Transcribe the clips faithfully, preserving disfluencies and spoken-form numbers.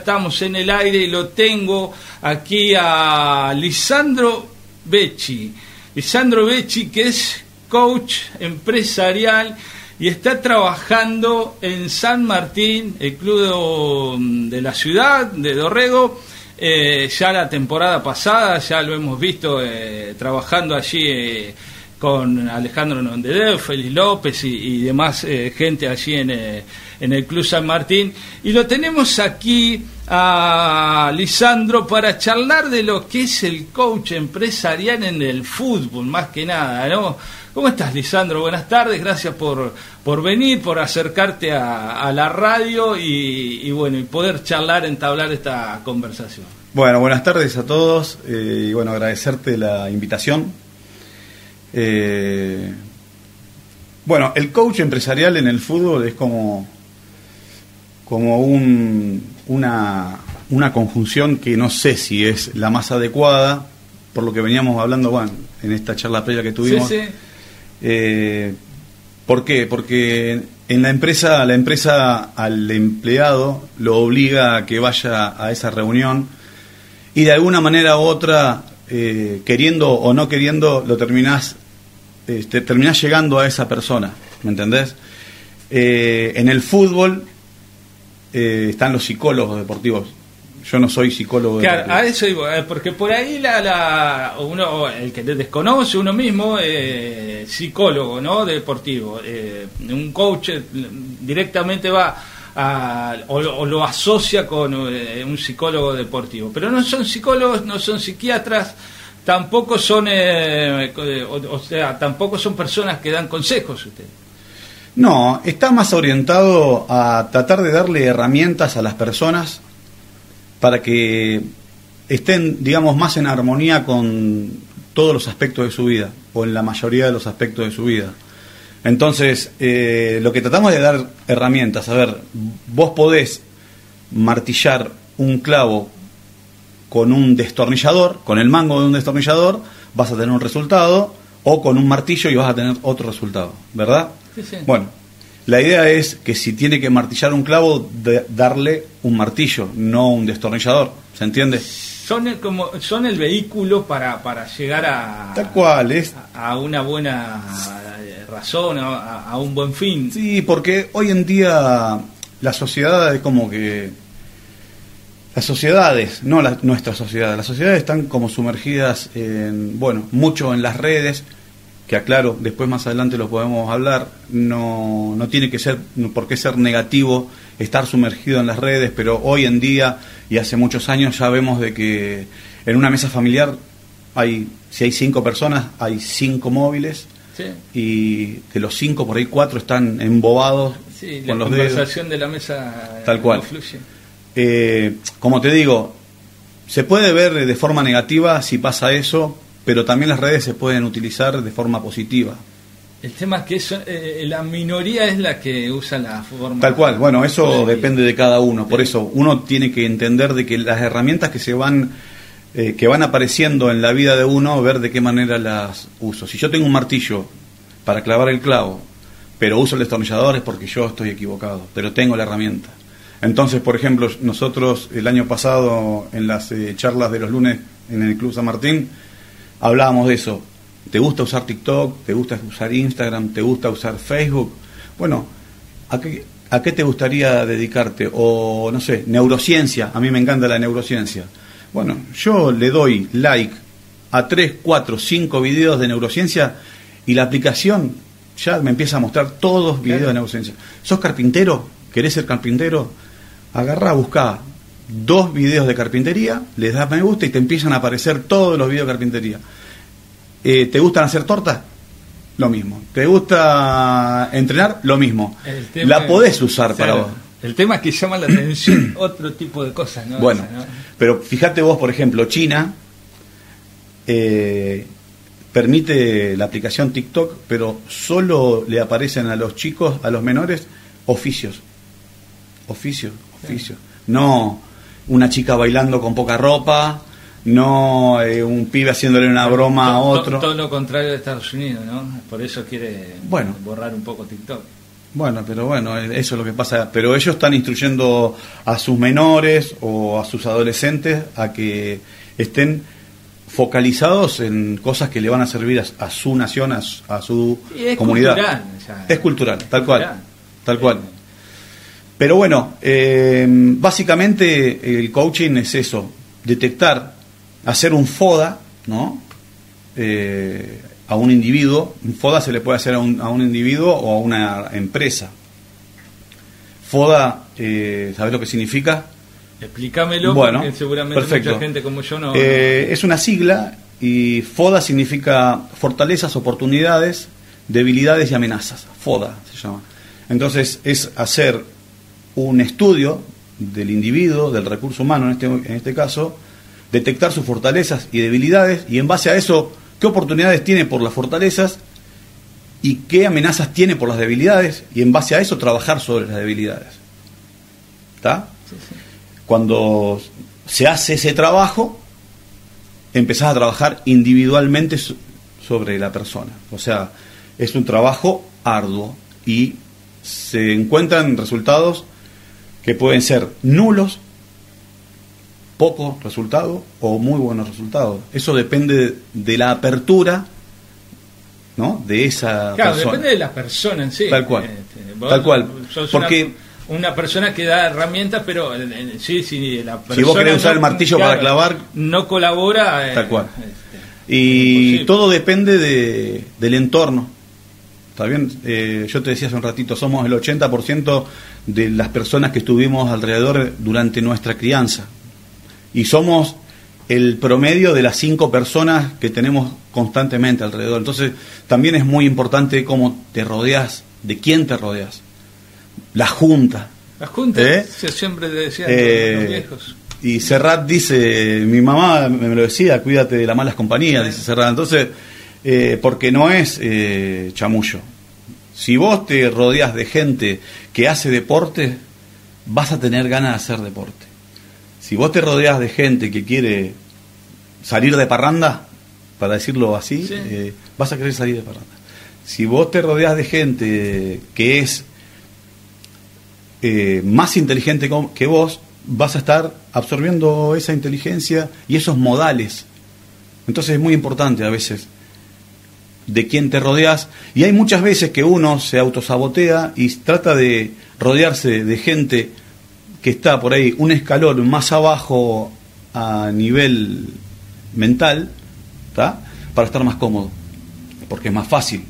estamos en el aire y lo tengo aquí a Lisandro Becci. Lisandro Becci, que es coach empresarial y está trabajando en San Martín, el club de, de la ciudad, de Dorrego. Eh, ya la temporada pasada, ya lo hemos visto eh, trabajando allí eh, con Alejandro Nondedeu, Félix López y, y demás eh, gente allí en, eh, en el Club San Martín. Y lo tenemos aquí a Lisandro para charlar de lo que es el coach empresarial en el fútbol, más que nada, ¿no? ¿Cómo estás, Lisandro? Buenas tardes, gracias por, por venir, por acercarte a, a la radio y, y bueno, y poder charlar, entablar esta conversación. Bueno, buenas tardes a todos eh, y bueno, agradecerte la invitación. Eh, bueno, el coach empresarial en el fútbol es como, como un, una, una conjunción que no sé si es la más adecuada, por lo que veníamos hablando, bueno, en esta charla previa que tuvimos. Sí, sí. Eh, ¿Por qué? Porque en la empresa, la empresa al empleado lo obliga a que vaya a esa reunión y de alguna manera u otra, eh, queriendo o no queriendo, lo terminás, este, terminás llegando a esa persona, ¿me entendés? Eh, en el fútbol eh, están los psicólogos deportivos. Yo no soy psicólogo. Claro, a eso digo, porque por ahí la, la uno, el que desconoce uno mismo, eh, psicólogo, ¿no? Deportivo, eh, un coach directamente va a, o, o lo asocia con eh, un psicólogo deportivo, pero no son psicólogos, no son psiquiatras, tampoco son, eh, o, o sea, tampoco son personas que dan consejos. Usted. No, está más orientado a tratar de darle herramientas a las personas para que estén, digamos, más en armonía con todos los aspectos de su vida, o en la mayoría de los aspectos de su vida. Entonces, eh, lo que tratamos de dar herramientas, a ver, vos podés martillar un clavo con un destornillador, con el mango de un destornillador, vas a tener un resultado, o con un martillo y vas a tener otro resultado, ¿verdad? Sí, sí. Bueno, la idea es que si tiene que martillar un clavo, de darle un martillo, no un destornillador, ¿se entiende? Son el, como, son el vehículo para, para llegar a, tal cual, es, a, a una buena razón, a, a un buen fin. Sí, porque hoy en día la sociedad es como que... Las sociedades, no la, nuestra sociedad, las sociedades están como sumergidas en, bueno, mucho en las redes, que aclaro, después más adelante lo podemos hablar, no, no tiene que ser, por qué ser negativo estar sumergido en las redes, pero hoy en día y hace muchos años ya vemos de que en una mesa familiar hay, si hay cinco personas, hay cinco móviles, sí, y de los cinco por ahí cuatro están embobados, sí, con los dedos. La conversación de la mesa tal cual. No fluye. Eh, como te digo, se puede ver de forma negativa si pasa eso, pero también las redes se pueden utilizar de forma positiva. El tema es que eso, eh, la minoría es la que usa la forma... Tal cual, bueno, eso positiva. Depende de cada uno, por eso uno tiene que entender de que las herramientas que se van, eh, que van apareciendo en la vida de uno, ver de qué manera las uso. Si yo tengo un martillo para clavar el clavo, pero uso el destornillador, es porque yo estoy equivocado, pero tengo la herramienta. Entonces, por ejemplo, nosotros el año pasado en las eh, charlas de los lunes en el Club San Martín hablábamos de eso. ¿Te gusta usar TikTok? ¿Te gusta usar Instagram? ¿Te gusta usar Facebook? Bueno, ¿a qué, a qué te gustaría dedicarte? O, no sé, neurociencia. A mí me encanta la neurociencia. Bueno, yo le doy like a tres, cuatro, cinco videos de neurociencia y la aplicación ya me empieza a mostrar todos videos claro. de neurociencia. ¿Sos carpintero? ¿Querés ser carpintero? Agarrá, buscá dos videos de carpintería, les das me gusta y te empiezan a aparecer todos los videos de carpintería. Eh, ¿Te gustan hacer tortas? Lo mismo. ¿Te gusta entrenar? Lo mismo. La podés usar es, para vos. El tema es que llama la atención otro tipo de cosas, ¿no? Bueno, Esa, ¿no? Pero fíjate vos, por ejemplo, China eh, permite la aplicación TikTok, pero solo le aparecen a los chicos, a los menores, oficios. Oficios, oficios. Sí. No una chica bailando con poca ropa, no eh, un pibe haciéndole una broma todo, a otro. Todo, todo lo contrario de Estados Unidos, ¿no? Por eso quiere bueno, borrar un poco TikTok. Bueno, pero bueno, eso es lo que pasa. Pero ellos están instruyendo a sus menores o a sus adolescentes a que estén focalizados en cosas que le van a servir a, a su nación, a, a su es comunidad. Cultural, ya, es cultural, tal cultural. cual, tal cual. Pero bueno, eh, básicamente el coaching es eso, detectar, hacer un FODA, ¿no? Eh, a un individuo. Un FODA se le puede hacer a un, a un individuo o a una empresa. FODA, eh, ¿sabes lo que significa? Explícamelo, bueno, porque seguramente perfecto. Mucha gente como yo no, eh, no... Es una sigla, y FODA significa fortalezas, oportunidades, debilidades y amenazas. FODA se llama. Entonces es hacer un estudio del individuo, del recurso humano en este, en este caso, detectar sus fortalezas y debilidades, y en base a eso, qué oportunidades tiene por las fortalezas y qué amenazas tiene por las debilidades, y en base a eso trabajar sobre las debilidades. ¿Está? Sí, sí. Cuando se hace ese trabajo, empezás a trabajar individualmente sobre la persona. O sea, es un trabajo arduo y se encuentran resultados que pueden ser nulos, pocos resultados o muy buenos resultados. Eso depende de la apertura, ¿no?, de esa claro, persona. depende de la persona en sí. Tal cual. Este, vos Tal cual. sos Porque una, una persona que da herramientas, pero eh, eh, sí, sí, la persona si vos querés usar no, el martillo claro, para clavar, no colabora. Eh, tal cual. Este, Y todo depende de, del entorno. ¿Está bien? Eh, yo te decía hace un ratito, somos el ochenta por ciento de las personas que estuvimos alrededor durante nuestra crianza. Y somos el promedio de las cinco personas que tenemos constantemente alrededor. Entonces, también es muy importante cómo te rodeas, de quién te rodeas. La junta. La junta, ¿Eh? se siempre te decían Eh, los viejos. Y Serrat dice, mi mamá me lo decía, cuídate de las malas compañías, dice Serrat. Entonces, eh, porque no es eh, chamullo. Si vos te rodeas de gente que hace deporte, vas a tener ganas de hacer deporte. Si vos te rodeas de gente que quiere salir de parranda, para decirlo así, sí. eh, vas a querer salir de parranda. Si vos te rodeas de gente que es eh, más inteligente que vos, vas a estar absorbiendo esa inteligencia y esos modales. Entonces es muy importante a veces de quién te rodeas, y hay muchas veces que uno se autosabotea y trata de rodearse de gente que está por ahí un escalón más abajo a nivel mental, ¿tá?, para estar más cómodo, porque es más fácil,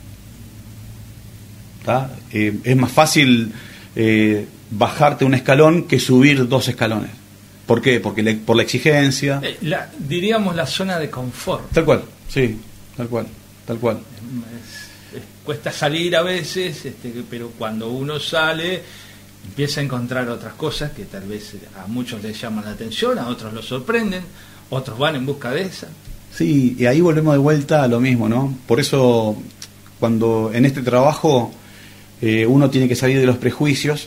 ¿tá? Eh, es más fácil eh, bajarte un escalón que subir dos escalones. ¿Por qué? Porque le, por la exigencia. Eh, la, diríamos la zona de confort. Tal cual, sí, tal cual, tal cual. Es, es, cuesta salir a veces, este, pero cuando uno sale empieza a encontrar otras cosas que tal vez a muchos les llaman la atención, a otros los sorprenden, otros van en busca de esa. Sí, y ahí volvemos de vuelta a lo mismo, ¿no? Por eso, cuando en este trabajo eh, uno tiene que salir de los prejuicios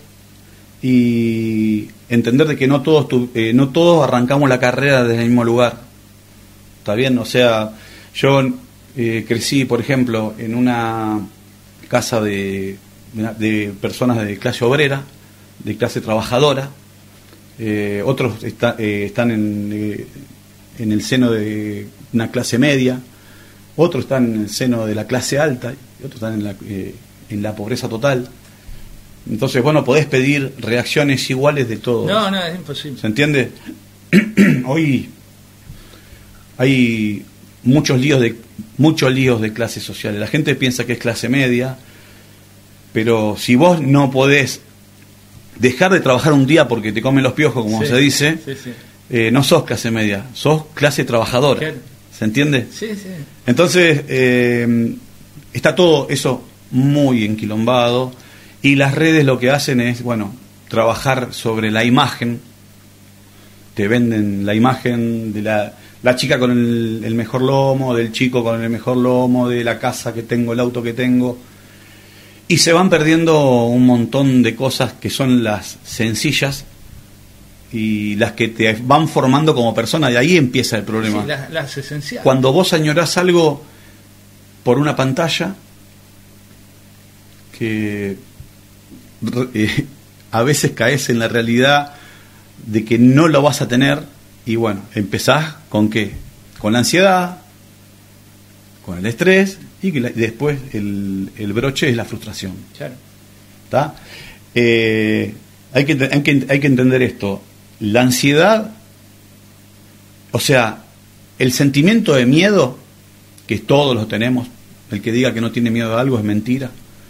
y entender de que no todos tu, eh, no todos arrancamos la carrera desde el mismo lugar. ¿Está bien? O sea, yo eh, crecí, por ejemplo, en una casa de, de personas de clase obrera, de clase trabajadora. Eh, otros está, eh, están en, eh, en el seno de una clase media, otros están en el seno de la clase alta, y otros están en la, eh, en la pobreza total. Entonces, bueno, podés pedir reacciones iguales de todos. No, no, es imposible. ¿Se entiende? Hoy hay muchos líos de muchos líos de clases sociales. La gente piensa que es clase media, pero si vos no podés dejar de trabajar un día porque te comen los piojos, como sí, se dice, sí, sí. Eh, no sos clase media, sos clase trabajadora. ¿Qué? ¿Se entiende? Sí, sí. Entonces, eh, está todo eso muy enquilombado. Y las redes lo que hacen es, bueno, trabajar sobre la imagen. Te venden la imagen de la, la chica con el, el mejor lomo, del chico con el mejor lomo, de la casa que tengo, el auto que tengo. Y se van perdiendo un montón de cosas que son las sencillas y las que te van formando como persona. Y ahí empieza el problema. Sí, las, las esenciales. Cuando vos añorás algo por una pantalla que eh, a veces caes en la realidad de que no lo vas a tener, y bueno, empezás con qué, con la ansiedad, con el estrés, y que la, después el, el broche es la frustración. Claro. ¿Está? Eh, hay que, hay que hay que entender esto. La ansiedad, o sea, el sentimiento de miedo, que todos lo tenemos, el que diga que no tiene miedo a algo es mentira.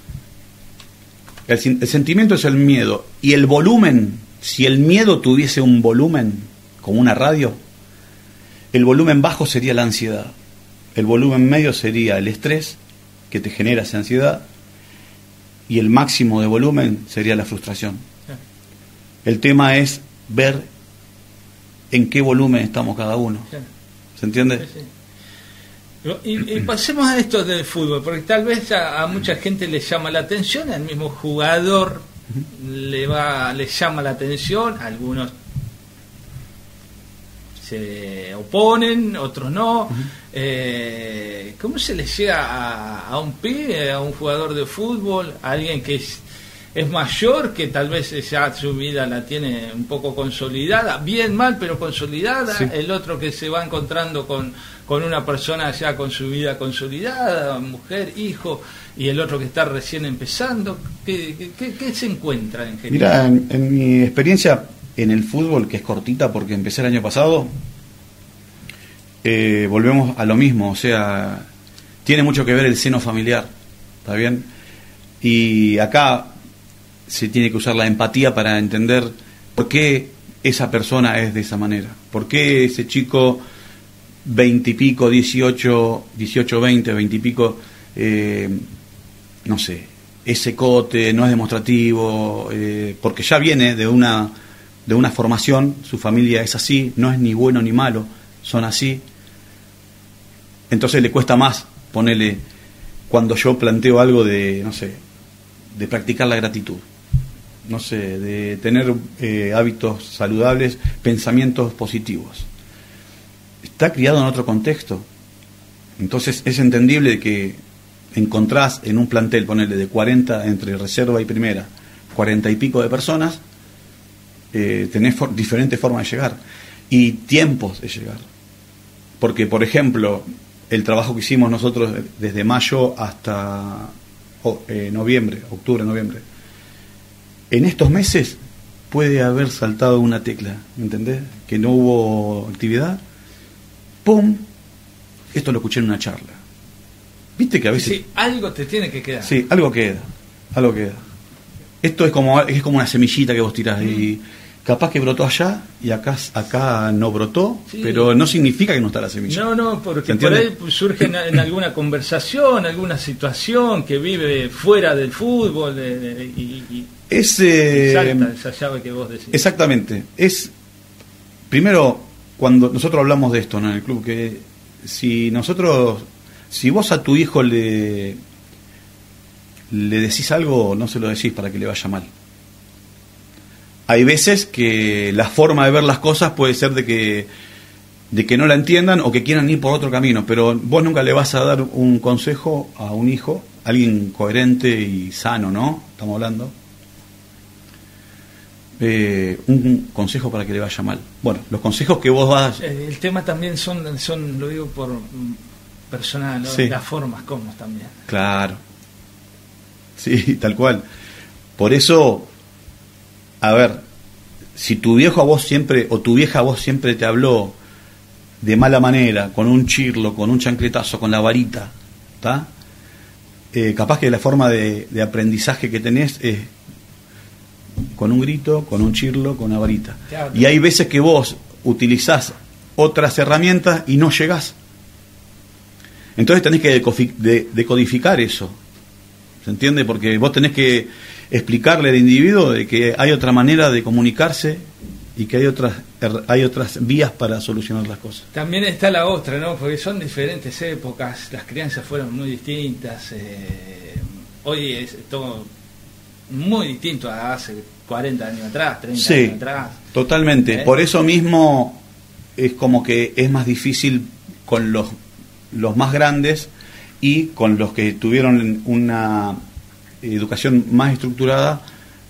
El, el sentimiento es el miedo, y el volumen, si el miedo tuviese un volumen, como una radio, el volumen bajo sería la ansiedad, el volumen medio sería el estrés, que te genera esa ansiedad, y el máximo de volumen sería la frustración. El tema es ver en qué volumen estamos cada uno. ¿Se entiende? Sí, sí. Y, y pasemos a esto del fútbol, porque tal vez a, a mucha gente le llama la atención, al mismo jugador uh-huh. le va, le llama la atención, algunos se oponen, otros no. Uh-huh. Eh, ¿Cómo se le llega a, a un pibe, a un jugador de fútbol, a alguien que es, es mayor, que tal vez ya su vida la tiene un poco consolidada, bien mal, pero consolidada, sí. El otro que se va encontrando con, con una persona ya con su vida consolidada, mujer, hijo, y el otro que está recién empezando? ¿Qué, qué, qué se encuentra en general? Mira, en, en mi experiencia en el fútbol, que es cortita porque empecé el año pasado, eh, volvemos a lo mismo, o sea, tiene mucho que ver el seno familiar, ¿está bien? Y acá se tiene que usar la empatía para entender por qué esa persona es de esa manera, por qué ese chico veinte y pico, dieciocho, dieciocho, veinte, veinte y pico, eh, no sé, es secote, no es demostrativo, eh, porque ya viene de una de una formación, su familia es así, no es ni bueno ni malo, son así. Entonces le cuesta más ponerle, cuando yo planteo algo de, no sé, de practicar la gratitud, no sé, de tener eh, hábitos saludables, pensamientos positivos. Está criado en otro contexto. Entonces es entendible que encontrás en un plantel, ponerle de cuarenta, entre reserva y primera, cuarenta y pico de personas, eh, tenés for- diferentes formas de llegar y tiempos de llegar. Porque, por ejemplo, el trabajo que hicimos nosotros desde mayo hasta oh, eh, noviembre, octubre, noviembre, en estos meses puede haber saltado una tecla, ¿me entendés? Que no hubo actividad, ¡pum! Esto lo escuché en una charla. ¿Viste que a veces... Sí, algo te tiene que quedar. Sí, algo queda, algo queda. Esto es como es como una semillita que vos tirás mm. y capaz que brotó allá y acá acá no brotó, sí. Pero no significa que no está la semilla. No, no, porque por ahí surge en, en alguna conversación, alguna situación que vive fuera del fútbol de, de, y, y, es, eh, y salta esa llave que vos decís. Exactamente. Es primero cuando nosotros hablamos de esto, ¿no? En el club, que si nosotros, si vos a tu hijo le le decís algo, no se lo decís para que le vaya mal. Hay veces que la forma de ver las cosas puede ser de que de que no la entiendan o que quieran ir por otro camino, pero vos nunca le vas a dar un consejo a un hijo, alguien coherente y sano, ¿no? Estamos hablando. Eh, un consejo para que le vaya mal. Bueno, los consejos que vos vas... El tema también son, son lo digo por personal, ¿no? Sí. Las formas como también. Claro. Sí, tal cual. Por eso, a ver, si tu viejo a vos siempre, o tu vieja a vos siempre te habló de mala manera, con un chirlo, con un chancletazo, con la varita, ¿está? Eh, capaz que la forma de, de aprendizaje que tenés es con un grito, con un chirlo, con una varita. Claro. Y hay veces que vos utilizás otras herramientas y no llegás. Entonces tenés que decodificar eso. ¿Se entiende? Porque vos tenés que explicarle al individuo de que hay otra manera de comunicarse y que hay otras hay otras vías para solucionar las cosas. También está la otra, ¿no? Porque son diferentes épocas, las crianzas fueron muy distintas. Eh, hoy es todo muy distinto a hace cuarenta años atrás, treinta sí, años atrás. Totalmente. ¿Eh? Por eso mismo es como que es más difícil con los, los más grandes y con los que tuvieron una educación más estructurada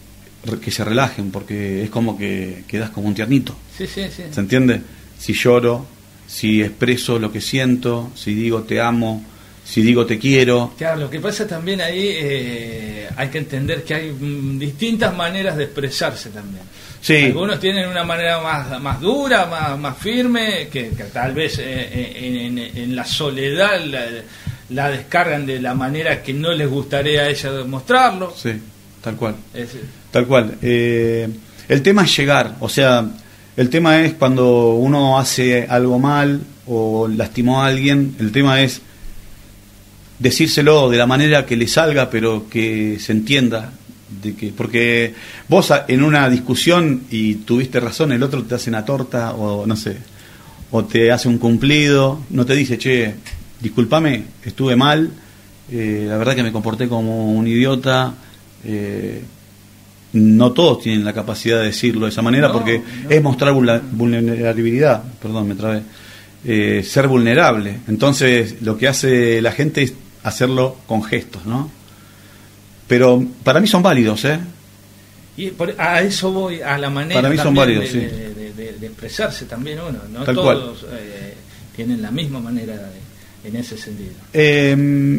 que se relajen, porque es como que quedas como un tiernito. Sí, sí, sí. ¿Se entiende? Si lloro, si expreso lo que siento, si digo te amo, si digo te quiero. Claro, lo que pasa también ahí, eh, hay que entender que hay mm, distintas maneras de expresarse también. Sí. Algunos tienen una manera más, más dura, más, más firme, que, que tal vez eh, en, en, en la soledad la, la descargan de la manera que no les gustaría a ella demostrarlo. Sí, tal cual. Es, Tal cual. Eh, el tema es llegar, o sea, el tema es cuando uno hace algo mal o lastimó a alguien, el tema es decírselo de la manera que le salga, pero que se entienda, de que porque vos en una discusión y tuviste razón, el otro te hace una torta o no sé, o te hace un cumplido, no te dice, che, discúlpame, estuve mal, eh, la verdad que me comporté como un idiota. eh, No todos tienen la capacidad de decirlo de esa manera, no, porque no. Es mostrar vulnerabilidad, perdón, me trabé, eh, ser vulnerable. Entonces, lo que hace la gente es hacerlo con gestos, ¿no? Pero para mí son válidos, ¿eh? Y por, a eso voy, a la manera para mí son válidos, de, sí. de, de, de, de expresarse también uno. No Tal todos eh, tienen la misma manera de, en ese sentido. Eh,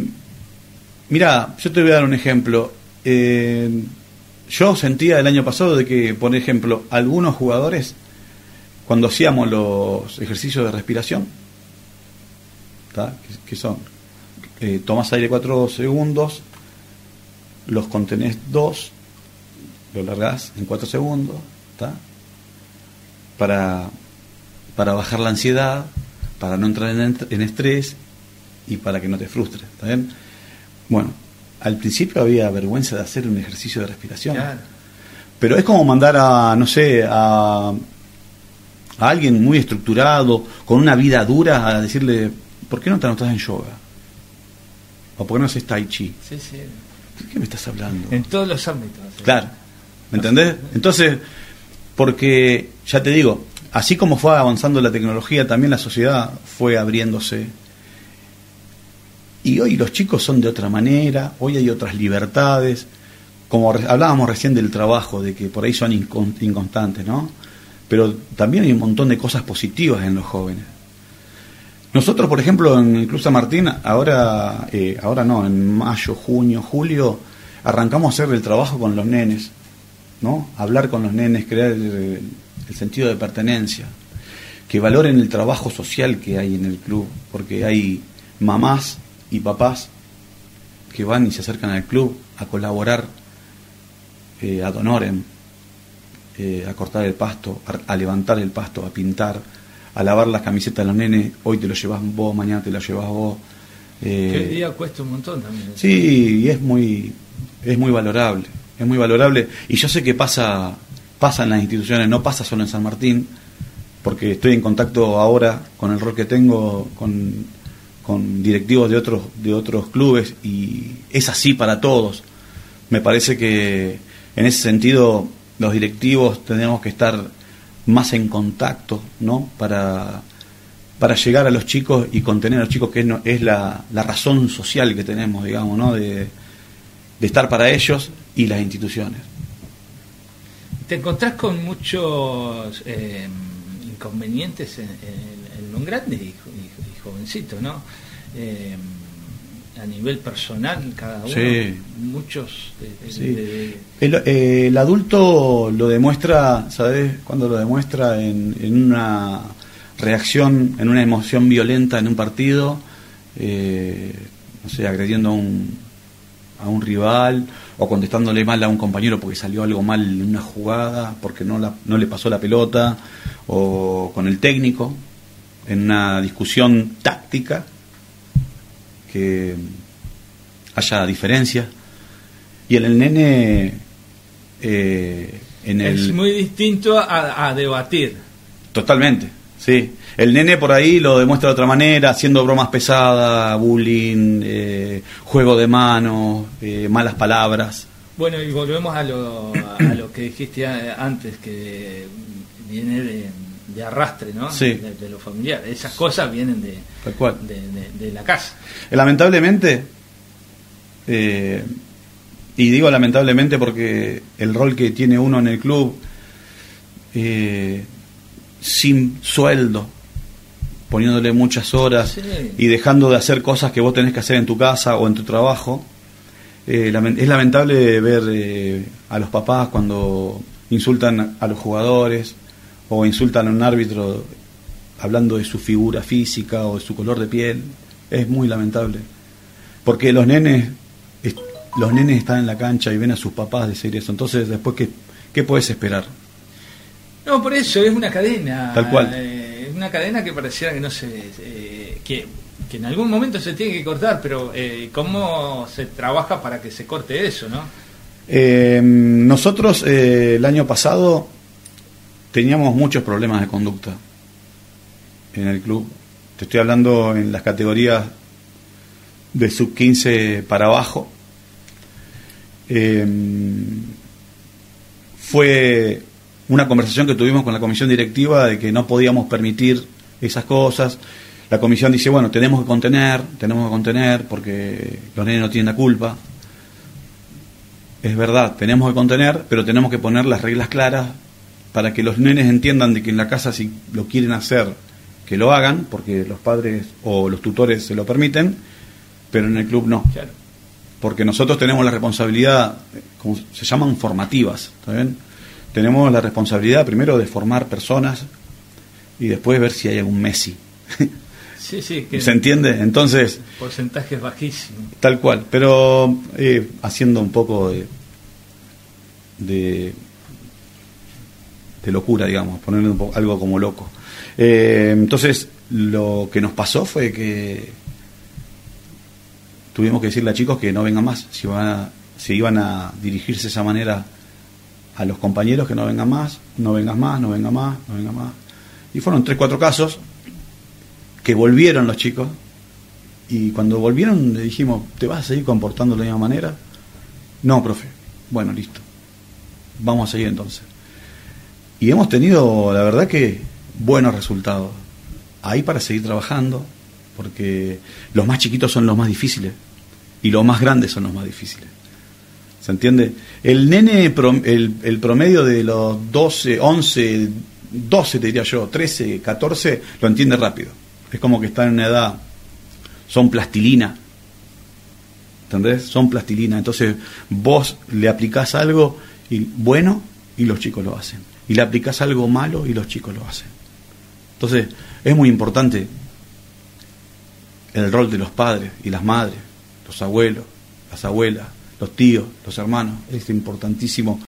mirá, yo te voy a dar un ejemplo. Eh, Yo sentía el año pasado de que, por ejemplo, algunos jugadores, cuando hacíamos los ejercicios de respiración, ¿tá? que, que son, eh, tomás aire cuatro segundos, los contenés dos, lo largás en cuatro segundos, ¿tá? para para bajar la ansiedad, para no entrar en, en estrés y para que no te frustres, ¿está bien? Bueno, al principio había vergüenza de hacer un ejercicio de respiración. Claro. Pero es como mandar a, no sé, a, a alguien muy estructurado, con una vida dura, a decirle, ¿por qué no te anotas en yoga? ¿O por qué no haces tai chi? Sí, sí. ¿De qué me estás hablando? En todos los ámbitos. ¿Sí? Claro. ¿Me entendés? Entonces, porque, ya te digo, así como fue avanzando la tecnología, también la sociedad fue abriéndose. Y hoy los chicos son de otra manera, hoy hay otras libertades, como re- hablábamos recién del trabajo, de que por ahí son incon- inconstantes, ¿no? Pero también hay un montón de cosas positivas en los jóvenes. Nosotros, por ejemplo, en Club San Martín, ahora, eh, ahora no, en mayo, junio, julio, arrancamos a hacer el trabajo con los nenes, ¿no? Hablar con los nenes, crear el, el sentido de pertenencia, que valoren el trabajo social que hay en el club, porque hay mamás y papás que van y se acercan al club a colaborar eh, ad honorem, eh, a cortar el pasto, a, a levantar el pasto, a pintar, a lavar las camisetas de los nenes. Hoy te lo llevas vos, mañana te lo llevas vos. Eh, que hoy día cuesta un montón también. Sí, y es muy es muy valorable, es muy valorable. Y yo sé que pasa pasa en las instituciones, no pasa solo en San Martín, porque estoy en contacto ahora con el rol que tengo con con directivos de otros de otros clubes y es así para todos. Me parece que en ese sentido los directivos tenemos que estar más en contacto, ¿no? Para para llegar a los chicos y contener a los chicos, que es, no, es la, la razón social que tenemos, digamos, ¿no? De, de estar para ellos y las instituciones. ¿Te encontrás con muchos eh, inconvenientes en, en, en un grande y, y, y jovencito, ¿no? Eh, a nivel personal, cada uno, sí. muchos... De, de, sí. de, de... El, eh, el adulto lo demuestra, ¿sabes? Cuando lo demuestra en, en una reacción, en una emoción violenta en un partido, eh, no sé, agrediendo a un, a un rival o contestándole mal a un compañero porque salió algo mal en una jugada, porque no, la, no le pasó la pelota, o con el técnico, en una discusión táctica, que haya diferencias. Y en el nene eh, en el... es muy distinto a, a debatir. Totalmente, sí. El nene por ahí lo demuestra de otra manera, haciendo bromas pesadas, bullying, eh, juego de manos, eh, malas palabras. Bueno, y volvemos a lo, a lo que dijiste antes, que viene de, de arrastre, ¿no? Sí. De, de lo familiar. Esas cosas vienen de, Tal cual. de, de, de la casa. Lamentablemente, eh, Y digo lamentablemente porque el rol que tiene uno en el club, eh, sin sueldo, poniéndole muchas horas, sí, y dejando de hacer cosas que vos tenés que hacer en tu casa o en tu trabajo, eh, lament- es lamentable ver eh, a los papás cuando insultan a los jugadores o insultan a un árbitro hablando de su figura física o de su color de piel. Es muy lamentable, porque los nenes est- los nenes están en la cancha y ven a sus papás decir eso. Entonces, después, ¿qué, qué puedes esperar? No, por eso es una cadena. Tal cual. Eh, una cadena que pareciera que no se... Eh, que, que en algún momento se tiene que cortar, pero eh, ¿cómo se trabaja para que se corte eso, no? Eh, nosotros eh, el año pasado teníamos muchos problemas de conducta en el club. Te estoy hablando en las categorías de sub quince para abajo. Eh, fue una conversación que tuvimos con la comisión directiva de que no podíamos permitir esas cosas. La comisión dice, bueno, tenemos que contener, tenemos que contener porque los nenes no tienen la culpa. Es verdad, tenemos que contener, pero tenemos que poner las reglas claras para que los nenes entiendan de que en la casa, si lo quieren hacer, que lo hagan, porque los padres o los tutores se lo permiten, pero en el club no. Claro. Porque nosotros tenemos la responsabilidad, como se llaman formativas, ¿está bien? Tenemos la responsabilidad primero de formar personas y después ver si hay algún Messi. Sí, sí. Que ¿se entiende? Entonces... porcentajes bajísimos. Tal cual, pero eh, haciendo un poco de, de, de locura, digamos, ponerle un poco, algo como loco. Eh, entonces, lo que nos pasó fue que tuvimos que decirle a chicos que no vengan más, si, van a, si iban a dirigirse de esa manera a los compañeros, que no vengan más, no vengas más, no venga más, no venga más. Y fueron tres, cuatro casos que volvieron los chicos, y cuando volvieron le dijimos, ¿te vas a seguir comportando de la misma manera? No, profe. Bueno, listo. Vamos a seguir entonces. Y hemos tenido, la verdad que, buenos resultados. Ahí para seguir trabajando, porque los más chiquitos son los más difíciles y los más grandes son los más difíciles. ¿Se entiende? El nene, el, el promedio de los doce, once, doce te diría yo, trece, catorce, lo entiende rápido. Es como que están en una edad, son plastilina. ¿Entendés? Son plastilina. Entonces vos le aplicás algo y bueno y los chicos lo hacen. Y le aplicás algo malo y los chicos lo hacen. Entonces es muy importante el rol de los padres y las madres, los abuelos, las abuelas, los tíos, los hermanos. Es importantísimo